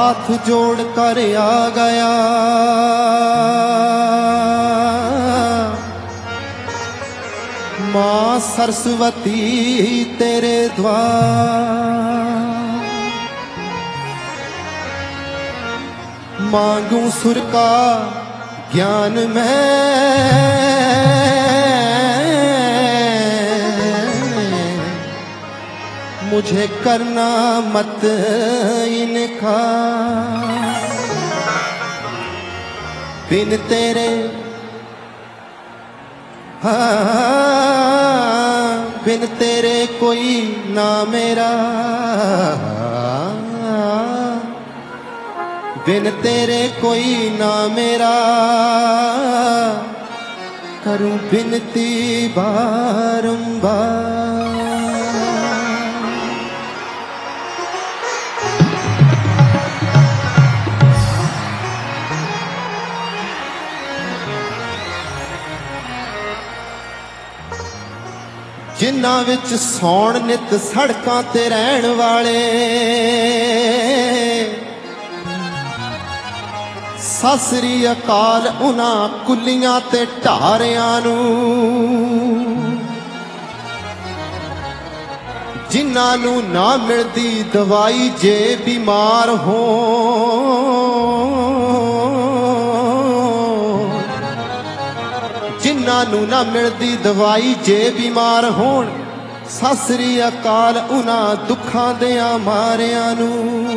हाथ जोड़ कर आ गया, माँ सरस्वती तेरे द्वार। मांगू सुर का ज्ञान मुझे करना मत इनकार। बिन तेरे बिन तेरे कोई ना मेरा, बिन तेरे कोई ना मेरा। करूं बिनती बारंबार। जिन्हां विच सौण नित सड़कां ते रहण वाले, सत श्री अकाल उन्हां कुलियां ते ढारियां नूं। जिन्हां नूं ना मिलदी दवाई जे बीमार हो, जिन्हां नूं ना मिलदी दवाई जे बीमार होण। सत श्री अकाल उन्हां दुखां दियां मारियां नूं।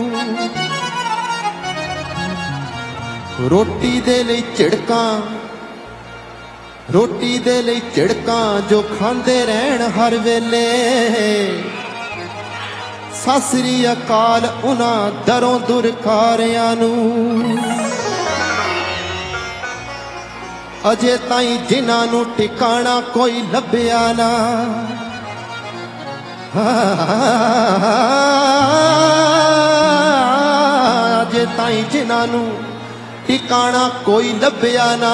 रोटी दे लई झिड़कां, रोटी दे लई झिड़कां जो खांदे रहण हर वेले। सत श्री अकाल उन्हां दरों दुरकारियां नूं। अजे ताईं जिन्हां नूं ठिकाणा कोई लभ्या ना, अजे ताईं जिन्हां नूं ठिकाणा कोई लभ्या ना।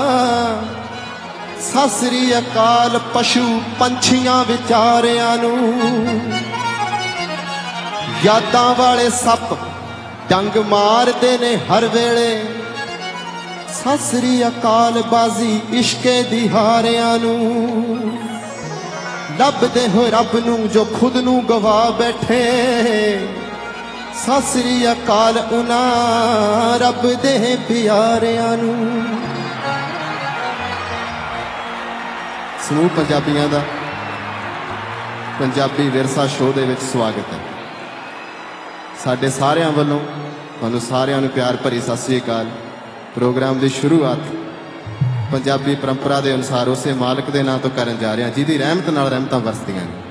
सत श्री अकाल पशु पंछियां विचारियां नूं। यादां वाले सप डंग मारदे ने हर वेले। सत श्री अकाल बाजी इश्के दी हारियां नूं। लभदे हो रब नूं जो खुद नूं गवा बैठे। सत श्री अकाल उन्हां रब दे प्यारियां नूं। समूह पंजाबियां दा पंजाबी विरसा शो दे विच स्वागत है। साडे सारियां वल्लों तुहानूं सारियां नूं प्यार भरी सत श्री अकाल। प्रोग्राम की शुरुआत पंजाबी परंपरा के अनुसार उस मालिक के नाम तो करन जा रहे हैं जिहदी रहमत नाल रहमतां वरसदियां ने।